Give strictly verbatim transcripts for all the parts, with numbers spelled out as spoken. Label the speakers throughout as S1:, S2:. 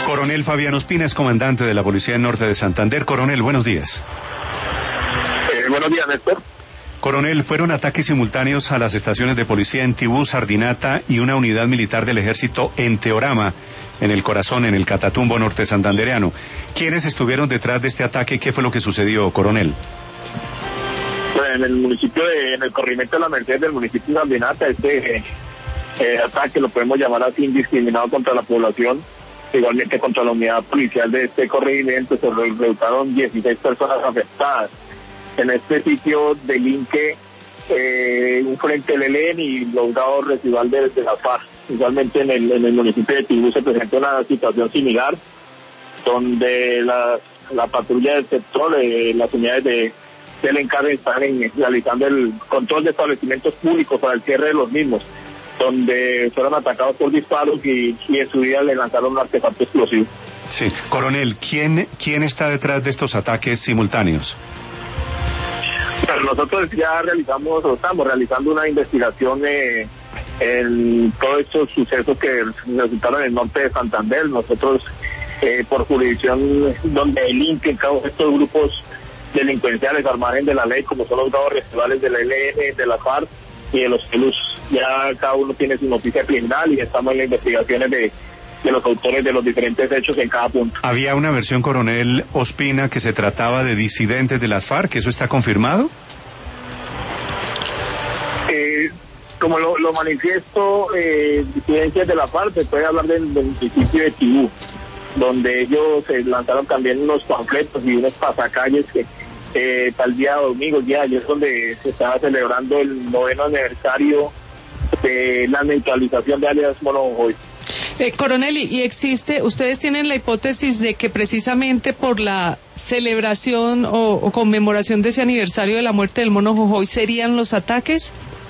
S1: Coronel Fabián Ospina es comandante de la Policía Norte de Santander. Coronel, buenos días.
S2: Eh, buenos días, Néstor.
S1: Coronel, fueron ataques simultáneos a las estaciones de policía en Tibú, Sardinata y una unidad militar del ejército en Teorama, en el corazón, en el Catatumbo norte santandereano. ¿Quiénes estuvieron detrás de este ataque y qué fue lo que sucedió, coronel?
S2: Bueno, en el municipio, de, en el corregimiento de la Merced del municipio de Sardinata, este eh, ataque, lo podemos llamar así, indiscriminado contra la población, igualmente contra la unidad policial de este corregimiento, se resultaron dieciséis personas afectadas. En este sitio delinque eh, un frente del E L N y los dados residual de, de la FARC. Igualmente en el, en el municipio de Tibú se presenta una situación similar, donde la, la patrulla del sector, eh, las unidades de, del encargo están en, realizando el control de establecimientos públicos para el cierre de los mismos, donde fueron atacados por disparos y, y en su día le lanzaron un artefacto explosivo.
S1: Sí, coronel, ¿quién, quién está detrás de estos ataques simultáneos?
S2: Pero nosotros ya realizamos, o estamos realizando una investigación eh, en todos estos sucesos que resultaron en el norte de Santander. Nosotros, eh, por jurisdicción donde delinquen cada uno de estos grupos delincuenciales al margen de la ley, como son los dados residuales de la E L N, de la FARC y de los P L U S, ya cada uno tiene su noticia criminal y estamos en las investigaciones de, de los autores de los diferentes hechos en cada punto.
S1: Había una versión, coronel Ospina, que se trataba de disidentes de las FARC, ¿eso está confirmado?
S2: Eh, como lo, lo manifiesto, eh, disidencias de la FARC, se puede hablar del, del municipio de Tibú, donde ellos eh, lanzaron también unos panfletos y unos pasacalles que eh, tal día domingo, el día de ayer, donde se estaba celebrando el noveno aniversario de la neutralización de alias Mono Jojoy.
S3: Eh, coronel, y existe, ustedes tienen la hipótesis de que precisamente por la celebración o, o conmemoración de ese aniversario de la muerte del Mono Jojoy serían los ataques?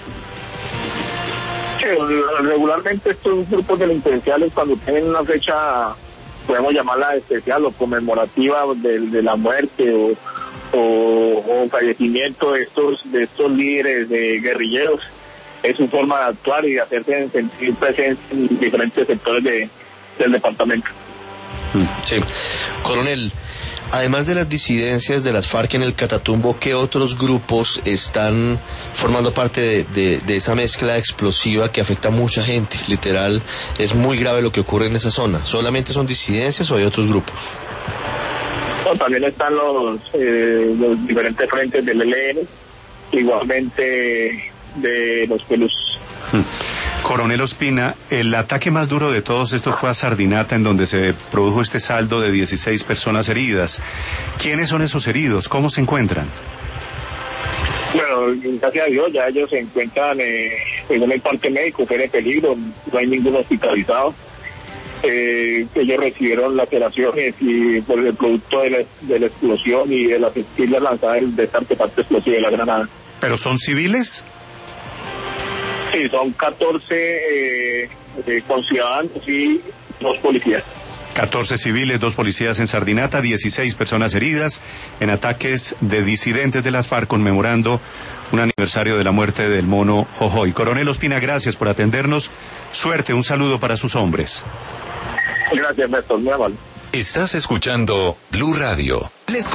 S2: Sí, regularmente estos grupos delincuenciales, cuando tienen una fecha, podemos llamarla especial o conmemorativa de, de la muerte o, o, o fallecimiento de estos de estos líderes de guerrilleros, es su forma de actuar y de hacerse sentir presencia en diferentes sectores de, del departamento.
S4: Sí. Coronel, además de las disidencias de las FARC en el Catatumbo, ¿qué otros grupos están formando parte de, de, de esa mezcla explosiva que afecta a mucha gente? Literal, es muy grave lo que ocurre en esa zona. ¿Solamente son disidencias o hay otros grupos?
S2: No, también están los, eh, los diferentes frentes del E L N, igualmente de los P L U S.
S1: Coronel Ospina, el ataque más duro de todos estos fue a Sardinata, en donde se produjo este saldo de dieciséis personas heridas. ¿Quiénes son esos heridos? ¿Cómo se encuentran?
S2: Bueno, gracias a Dios, ya ellos se encuentran, eh, según el parte médico, fuera de peligro, no hay ninguno hospitalizado. Eh, ellos recibieron laceraciones y por el producto de la, de la explosión y de las esquilas lanzadas de este artefacto explosivo de la granada.
S1: ¿Pero son civiles?
S2: Sí, son catorce eh, eh, conciudadanos y dos policías.
S1: catorce civiles, dos policías en Sardinata, dieciséis personas heridas en ataques de disidentes de las FARC conmemorando un aniversario de la muerte del Mono Jojoy. Coronel Ospina, gracias por atendernos. Suerte, un saludo para sus hombres.
S2: Gracias, Néstor, muy amable.
S5: Estás escuchando Blue Radio. Les